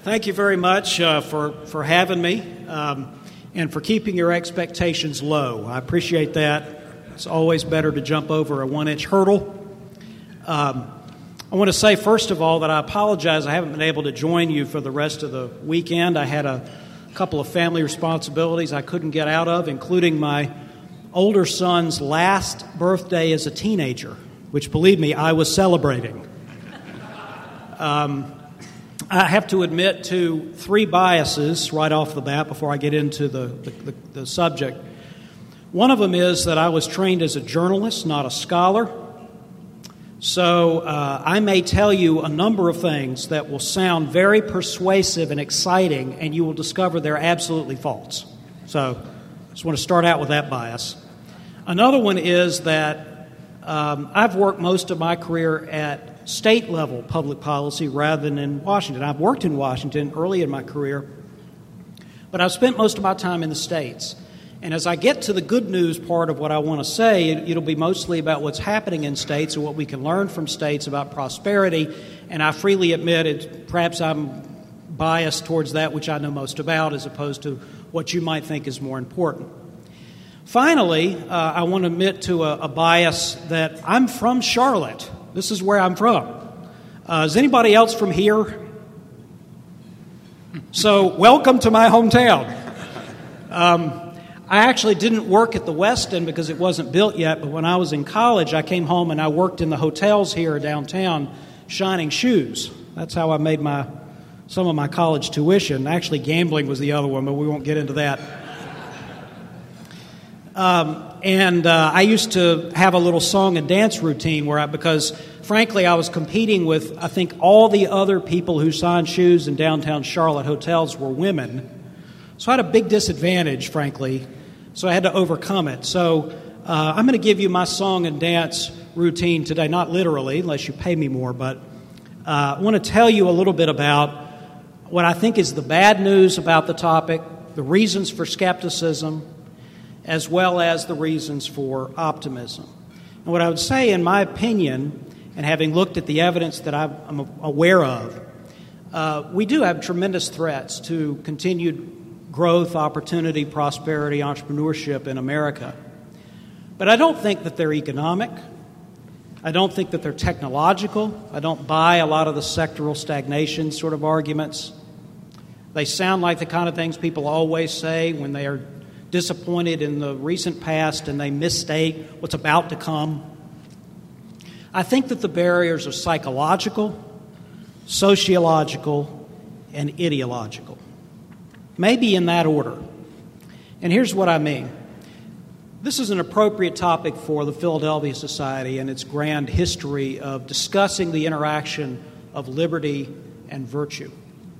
Thank you very much for having me and for keeping your expectations low. I appreciate that. It's always better to jump over a one-inch hurdle. I want to say, first of all, that I apologize. I haven't been able to join you for the rest of the weekend. I had a couple of family responsibilities I couldn't get out of, including my older son's last birthday as a teenager, which, believe me, I was celebrating. I have to admit to three biases right off the bat before I get into the subject. One of them is that I was trained as a journalist, not a scholar. So I may tell you a number of things that will sound very persuasive and exciting, and you will discover they're absolutely false. So I just want to start out with that bias. Another one is that I've worked most of my career at state-level public policy rather than in Washington. I've worked in Washington early in my career, but I've spent most of my time in the states. And as I get to the good news part of what I want to say, it'll be mostly about what's happening in states and what we can learn from states about prosperity. And I freely admit perhaps I'm biased towards that which I know most about as opposed to what you might think is more important. Finally, I want to admit to a bias that I'm from Charlotte. This is where I'm from. Is anybody else from here? So, welcome to my hometown. I actually didn't work at the Westin because it wasn't built yet, but when I was in college, I came home and I worked in the hotels here downtown shining shoes. That's how I made some of my college tuition. Actually, gambling was the other one, but we won't get into that. I used to have a little song and dance routine because, frankly, I was competing with, I think, all the other people who signed shoes in downtown Charlotte hotels were women. So I had a big disadvantage, frankly, so I had to overcome it. So I'm going to give you my song and dance routine today, not literally, unless you pay me more, but I want to tell you a little bit about what I think is the bad news about the topic, the reasons for skepticism, as well as the reasons for optimism. And what I would say, in my opinion, and having looked at the evidence that I'm aware of, we do have tremendous threats to continued growth, opportunity, prosperity, entrepreneurship in America. But I don't think that they're economic. I don't think that they're technological. I don't buy a lot of the sectoral stagnation sort of arguments. They sound like the kind of things people always say when they are disappointed in the recent past and they misstate what's about to come. I think that the barriers are psychological, sociological, and ideological. Maybe in that order. And here's what I mean. This is an appropriate topic for the Philadelphia Society and its grand history of discussing the interaction of liberty and virtue.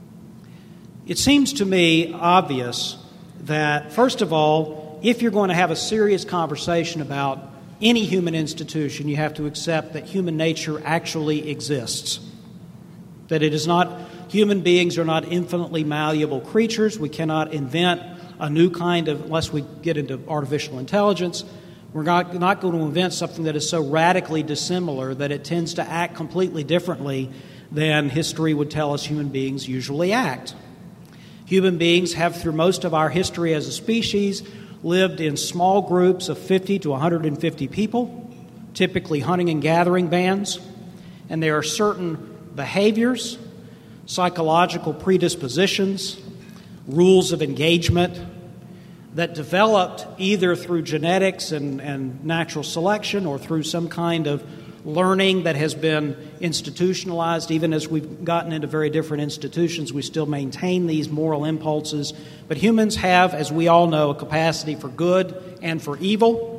It seems to me obvious that, first of all, if you're going to have a serious conversation about any human institution, you have to accept that human nature actually exists. That it is not, human beings are not infinitely malleable creatures. We cannot invent a new kind of, unless we get into artificial intelligence, we're not going to invent something that is so radically dissimilar that it tends to act completely differently than history would tell us human beings usually act. Human beings have, through most of our history as a species, lived in small groups of 50 to 150 people, typically hunting and gathering bands, and there are certain behaviors, psychological predispositions, rules of engagement that developed either through genetics and natural selection or through some kind of learning that has been institutionalized. Even as we've gotten into very different institutions, we still maintain these moral impulses. But humans have, as we all know, a capacity for good and for evil.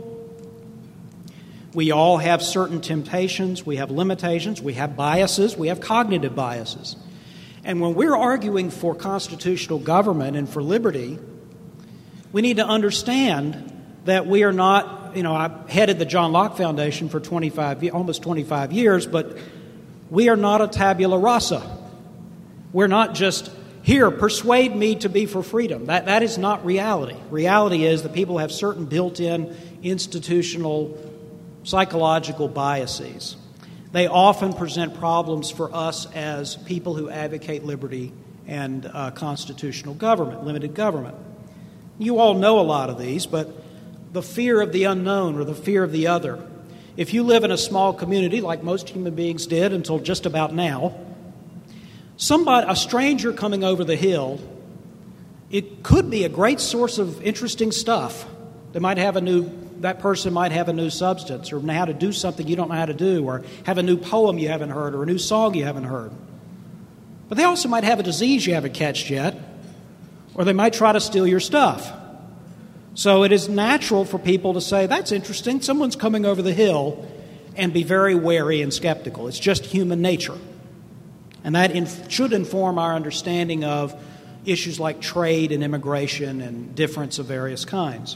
We all have certain temptations, we have limitations, we have biases, we have cognitive biases. And when we're arguing for constitutional government and for liberty, we need to understand that we are not, I headed the John Locke Foundation for almost 25 years, but we are not a tabula rasa. We're not just, here, persuade me to be for freedom. That is not reality. Reality is that people have certain built-in institutional psychological biases. They often present problems for us as people who advocate liberty and constitutional government, limited government. You all know a lot of these, but the fear of the unknown or the fear of the other. If you live in a small community, like most human beings did until just about now, a stranger coming over the hill, it could be a great source of interesting stuff. That person might have a new substance, or know how to do something you don't know how to do, or have a new poem you haven't heard, or a new song you haven't heard. But they also might have a disease you haven't catched yet, or they might try to steal your stuff. So it is natural for people to say, that's interesting, someone's coming over the hill, and be very wary and skeptical. It's just human nature. And that should inform our understanding of issues like trade and immigration and difference of various kinds.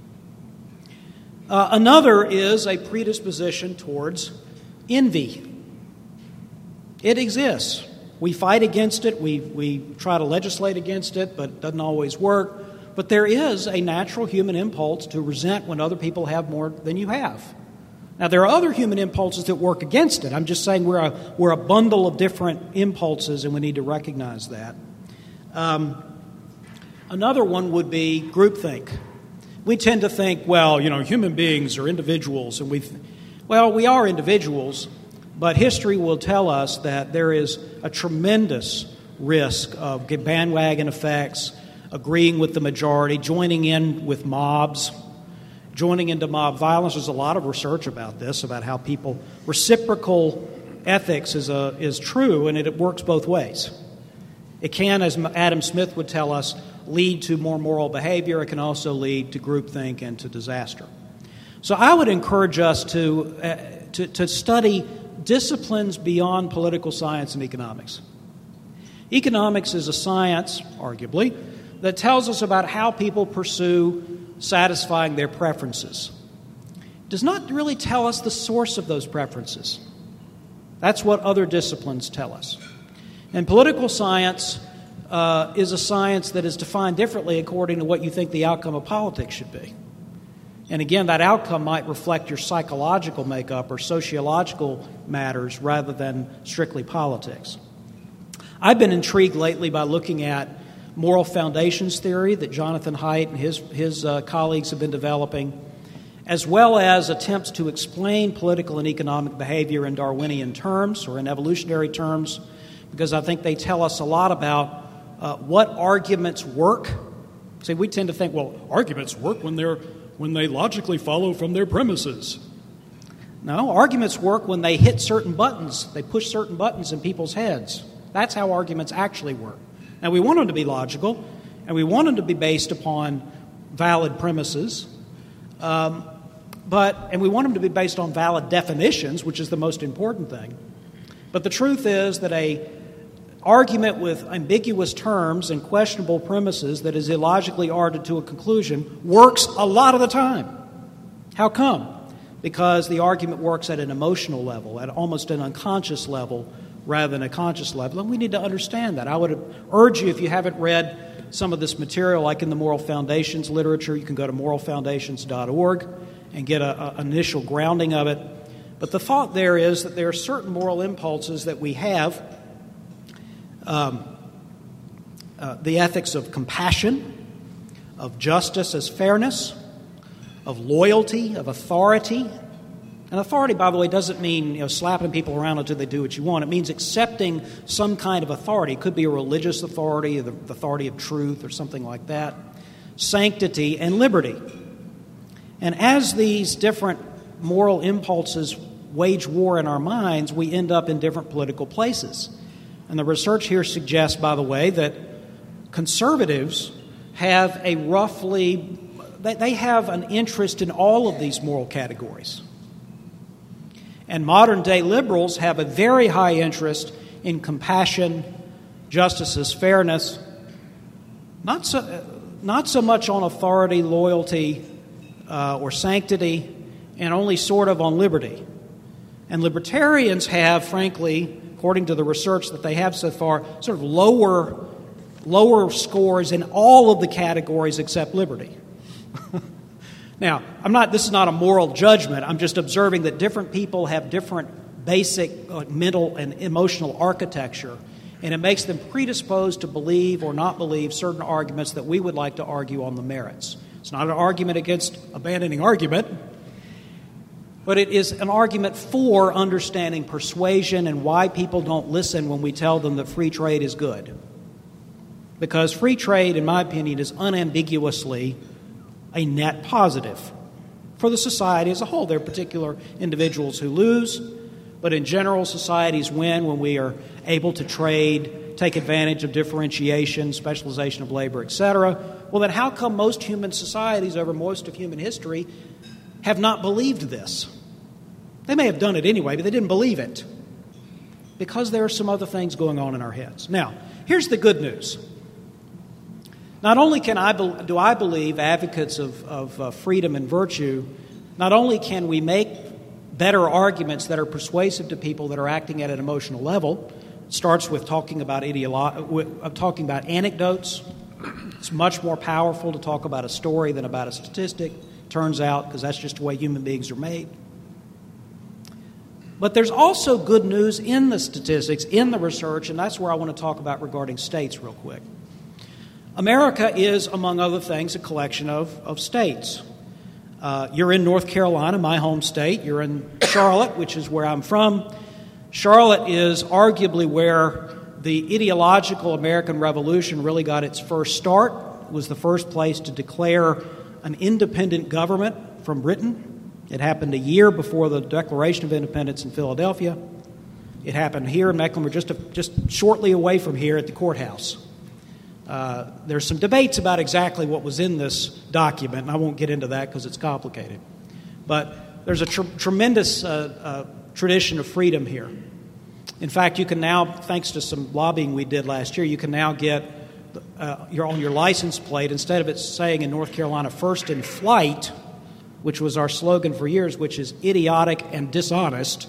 Another is a predisposition towards envy. It exists. We fight against it. We try to legislate against it, but it doesn't always work. But there is a natural human impulse to resent when other people have more than you have. Now, there are other human impulses that work against it. I'm just saying we're a bundle of different impulses, and we need to recognize that. Another one would be groupthink. We tend to think, human beings are individuals, and we are individuals, but history will tell us that there is a tremendous risk of bandwagon effects, agreeing with the majority, joining in with mobs, joining into mob violence. There's a lot of research about this, about how reciprocal ethics is true, and it works both ways. It can, as Adam Smith would tell us, lead to more moral behavior. It can also lead to groupthink and to disaster. So I would encourage us to study disciplines beyond political science and economics. Economics is a science, arguably, that tells us about how people pursue satisfying their preferences. It does not really tell us the source of those preferences. That's what other disciplines tell us. And political science is a science that is defined differently according to what you think the outcome of politics should be. And again, that outcome might reflect your psychological makeup or sociological matters rather than strictly politics. I've been intrigued lately by looking at moral foundations theory that Jonathan Haidt and his colleagues have been developing, as well as attempts to explain political and economic behavior in Darwinian terms or in evolutionary terms, because I think they tell us a lot about what arguments work. See, we tend to think, arguments work when they logically follow from their premises. No, arguments work when they hit certain buttons. They push certain buttons in people's heads. That's how arguments actually work. Now, we want them to be logical, and we want them to be based upon valid premises, and we want them to be based on valid definitions, which is the most important thing. But the truth is that an argument with ambiguous terms and questionable premises that is illogically argued to a conclusion works a lot of the time. How come? Because the argument works at an emotional level, at almost an unconscious level, rather than a conscious level, and we need to understand that. I would urge you, if you haven't read some of this material, like in the Moral Foundations literature, you can go to moralfoundations.org and get an initial grounding of it. But the thought there is that there are certain moral impulses that we have, the ethics of compassion, of justice as fairness, of loyalty, of authority. And authority, by the way, doesn't mean slapping people around until they do what you want. It means accepting some kind of authority. It could be a religious authority, the authority of truth, or something like that. Sanctity and liberty. And as these different moral impulses wage war in our minds, we end up in different political places. And the research here suggests, by the way, that conservatives have they have an interest in all of these moral categories. And modern-day liberals have a very high interest in compassion, justice as fairness, not so much on authority, loyalty, or sanctity, and only sort of on liberty. And libertarians have, frankly, according to the research that they have so far, sort of lower scores in all of the categories except liberty. Now, this is not a moral judgment. I'm just observing that different people have different basic mental and emotional architecture, and it makes them predisposed to believe or not believe certain arguments that we would like to argue on the merits. It's not an argument against abandoning argument, but it is an argument for understanding persuasion and why people don't listen when we tell them that free trade is good. Because free trade, in my opinion, is unambiguously a net positive for the society as a whole. There are particular individuals who lose, but in general, societies win when we are able to trade, take advantage of differentiation, specialization of labor, etc. Well, then how come most human societies over most of human history have not believed this? They may have done it anyway, but they didn't believe it because there are some other things going on in our heads. Now, here's the good news. Not only do I believe advocates of freedom and virtue, not only can we make better arguments that are persuasive to people that are acting at an emotional level. It starts with talking about anecdotes. It's much more powerful to talk about a story than about a statistic, turns out, because that's just the way human beings are made. But there's also good news in the statistics, in the research, and that's where I want to talk about regarding states real quick. America is, among other things, a collection of states. You're in North Carolina, my home state. You're in Charlotte, which is where I'm from. Charlotte is arguably where the ideological American Revolution really got its first start. It was the first place to declare an independent government from Britain. It happened a year before the Declaration of Independence in Philadelphia. It happened here in Mecklenburg, just shortly away from here at the courthouse. There's some debates about exactly what was in this document, and I won't get into that because it's complicated. But there's a tremendous tradition of freedom here. In fact, you can now, thanks to some lobbying we did last year, you can now get on your license plate, instead of it saying in North Carolina, "First in Flight," which was our slogan for years, which is idiotic and dishonest.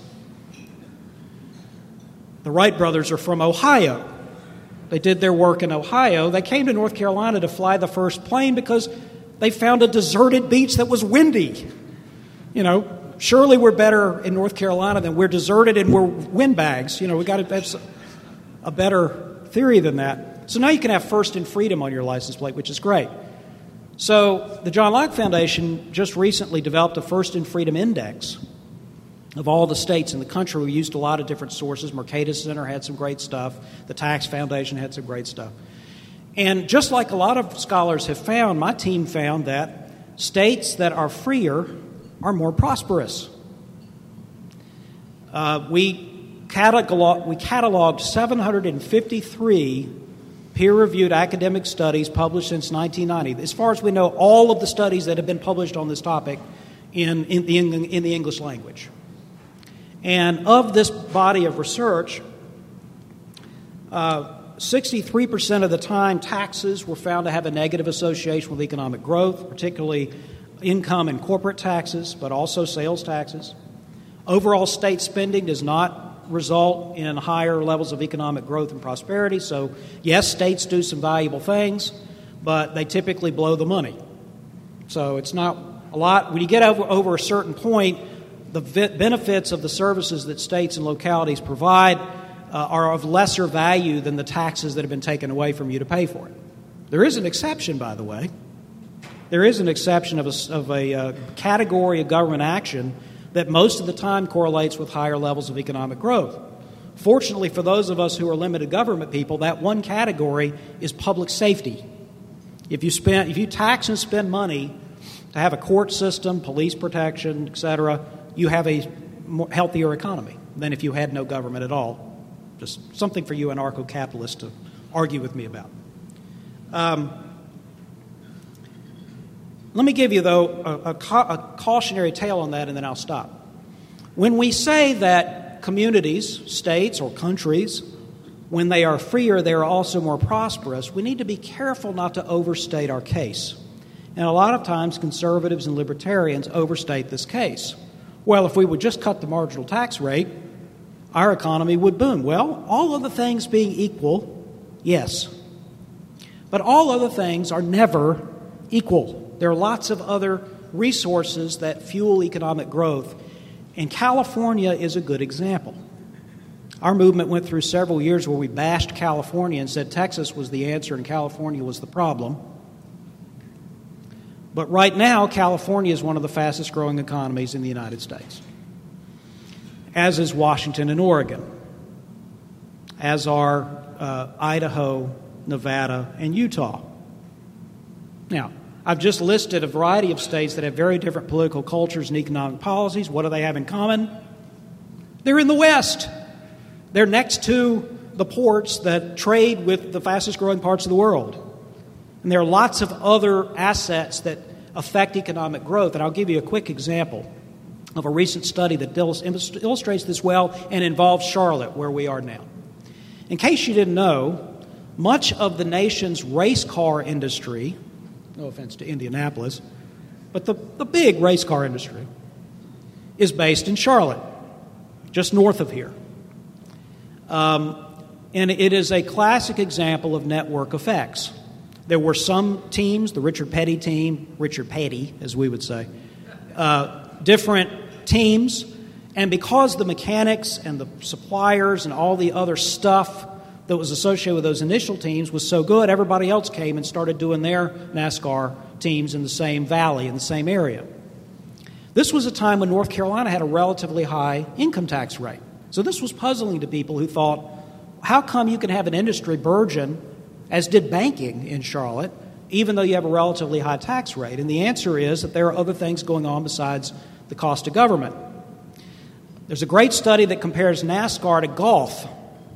The Wright brothers are from Ohio. They did their work in Ohio. They came to North Carolina to fly the first plane because they found a deserted beach that was windy. Surely we're better in North Carolina than we're deserted and we're windbags. We got to have a better theory than that. So now you can have First in Freedom on your license plate, which is great. So the John Locke Foundation just recently developed a First in Freedom Index of all the states in the country. We used a lot of different sources. Mercatus Center had some great stuff. The Tax Foundation had some great stuff. And just like a lot of scholars have found, my team found that states that are freer are more prosperous. We cataloged 753 peer-reviewed academic studies published since 1990. As far as we know, all of the studies that have been published on this topic in the English language. And of this body of research, 63% of the time, taxes were found to have a negative association with economic growth, particularly income and corporate taxes, but also sales taxes. Overall state spending does not result in higher levels of economic growth and prosperity. So, yes, states do some valuable things, but they typically blow the money. So it's not a lot. When you get over a certain point, the benefits of the services that states and localities provide are of lesser value than the taxes that have been taken away from you to pay for it. There is an exception, by the way. There is an exception of a category of government action that most of the time correlates with higher levels of economic growth. Fortunately for those of us who are limited government people, that one category is public safety. If you tax and spend money to have a court system, police protection, etc., you have a healthier economy than if you had no government at all. Just something for you anarcho-capitalists to argue with me about. Let me give you, though, a cautionary tale on that, and then I'll stop. When we say that communities, states, or countries, when they are freer, they are also more prosperous, we need to be careful not to overstate our case. And a lot of times, conservatives and libertarians overstate this case. Well, if we would just cut the marginal tax rate, our economy would boom. Well, all other things being equal, yes. But all other things are never equal. There are lots of other resources that fuel economic growth, and California is a good example. Our movement went through several years where we bashed California and said Texas was the answer and California was the problem. But right now, California is one of the fastest growing economies in the United States, as is Washington and Oregon, as are Idaho, Nevada, and Utah. Now, I've just listed a variety of states that have very different political cultures and economic policies. What do they have in common? They're in the West. They're next to the ports that trade with the fastest growing parts of the world. And there are lots of other assets that affect economic growth. And I'll give you a quick example of a recent study that illustrates this well and involves Charlotte, where we are now. In case you didn't know, much of the nation's race car industry, no offense to Indianapolis, but the big race car industry is based in Charlotte, just north of here. And it is a classic example of network effects. There were some teams, the Richard Petty team, Richard Petty, as we would say, different teams, and because the mechanics and the suppliers and all the other stuff that was associated with those initial teams was so good, everybody else came and started doing their NASCAR teams in the same valley, in the same area. This was a time when North Carolina had a relatively high income tax rate. So this was puzzling to people who thought, how come you can have an industry burgeon, as did banking in Charlotte, even though you have a relatively high tax rate? And the answer is that there are other things going on besides the cost of government. There's a great study that compares NASCAR to golf.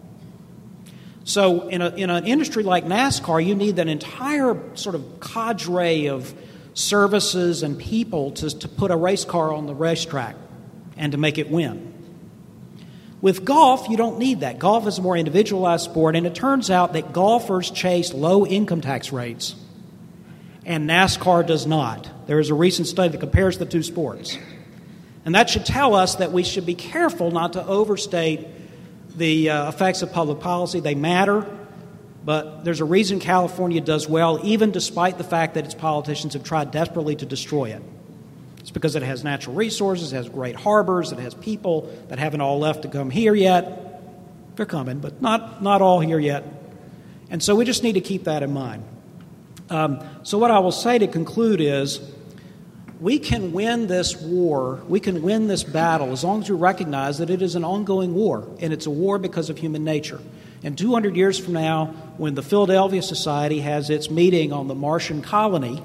So in an industry like NASCAR, you need that entire sort of cadre of services and people to put a race car on the racetrack and to make it win. With golf, you don't need that. Golf is a more individualized sport, and it turns out that golfers chase low income tax rates, and NASCAR does not. There is a recent study that compares the two sports. And that should tell us that we should be careful not to overstate the effects of public policy. They matter, but there's a reason California does well, even despite the fact that its politicians have tried desperately to destroy it. It's because it has natural resources, it has great harbors, it has people that haven't all left to come here yet. They're coming, but not all here yet. And so we just need to keep that in mind. So what I will say to conclude is, we can win this war, we can win this battle as long as we recognize that it is an ongoing war, and it's a war because of human nature. And 200 years from now, when the Philadelphia Society has its meeting on the Martian colony,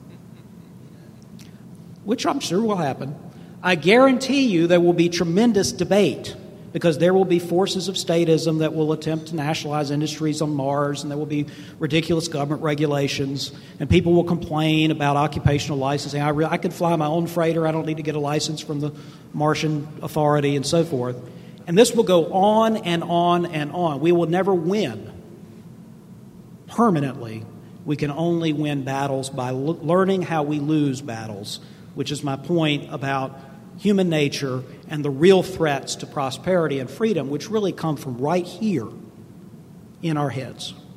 which I'm sure will happen, I guarantee you there will be tremendous debate, because there will be forces of statism that will attempt to nationalize industries on Mars, and there will be ridiculous government regulations, and people will complain about occupational licensing. I could fly my own freighter. I don't need to get a license from the Martian Authority and so forth. And this will go on and on and on. We will never win permanently. We can only win battles by learning how we lose battles, which is my point about human nature and the real threats to prosperity and freedom, which really come from right here in our heads.